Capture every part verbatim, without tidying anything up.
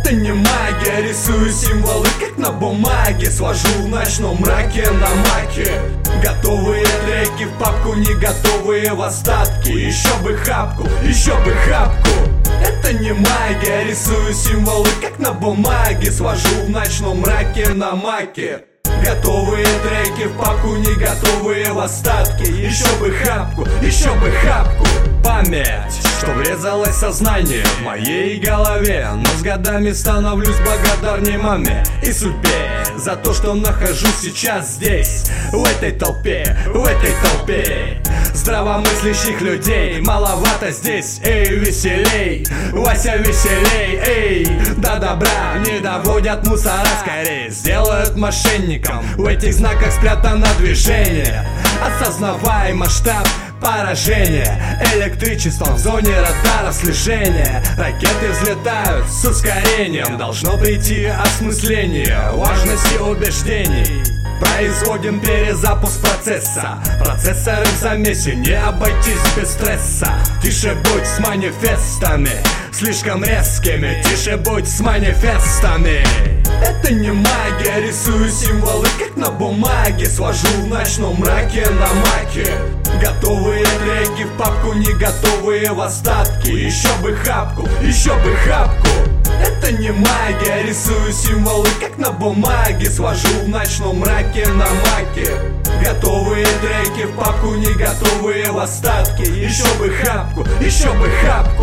Это не магия, рисую символы, как на бумаге. Свожу в ночном мраке на маке. Готовые треки в папку, не готовые в остатки. Еще бы хапку, еще бы хапку. Это не магия, рисую символы, как на бумаге. Свожу в ночном мраке на маке. Готовые треки в папку, не готовые в остатки. Еще бы хапку, еще бы хапку. Память, что врезалась в сознание в моей голове. Но с годами становлюсь благодарней маме и судьбе за то, что нахожусь сейчас здесь, в этой толпе, в этой толпе здравомыслящих людей. Маловато здесь, эй, веселей, Вася, веселей, эй. До добра не доводят мусора, скорее сделают мошенником. В этих знаках спрятано движение. Осознавай масштаб поражения электричеством в зоне радара слежения. Ракеты взлетают с ускорением. Должно прийти осмысление важности убеждений. Производим перезапуск процесса. Процессоры в замесе, не обойтись без стресса. Тише будь с манифестами, слишком резкими. Тише будь с манифестами. Это не магия, рисую символы, как на бумаге. Свожу в ночном мраке на маке. Готовые треки в папку, не готовые в остатки. Еще бы хапку, еще бы хапку. Это не магия, рисую символы, как на бумаге. Свожу в ночном мраке на маке. Готовые треки в папку, не готовые в остатки. Еще бы хапку, еще бы хапку.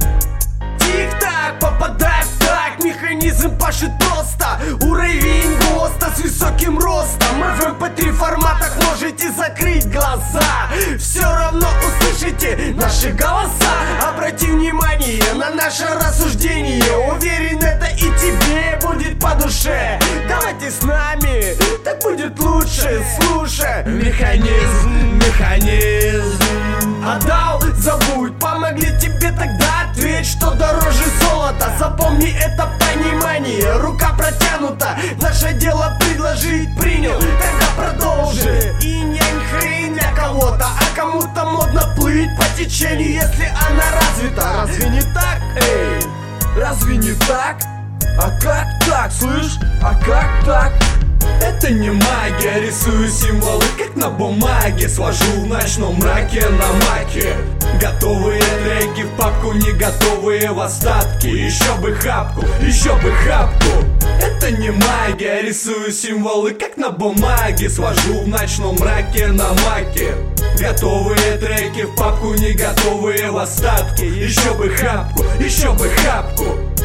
Тик-так, попадай в так, механизм пашет просто. Уровень ГОСТа с высоким ростом. В эм пэ три форматах можете закрыть глаза, все равно услышите наши голоса. Обрати внимание на наше рассуждение. Уверен, это и тебе будет по душе. Давайте с нами, так будет лучше. Слушай, Механизм, механизм. отдал, забудь, помогли тебе тогда. Ответь, что дороже золота. Запомни это понимание, рука протянута. Наше дело предложить, принял, тогда продолжи. Инь-янь хрень для кого-то, а кому-то модно плыть по течению, если она развита. Разве не так, эй? Разве не так? А как так, слышь? А как так? Это не магия, рисую символы, как на бумаге. Свожу в ночном мраке на маке. Готовые треки в папку, не готовые в остатки. Еще бы хапку, еще бы хапку. Это не магия, рисую символы, как на бумаге. Свожу в ночном мраке на маке. Готовые треки в папку, не готовые в остатки. Еще бы хапку, еще бы хапку.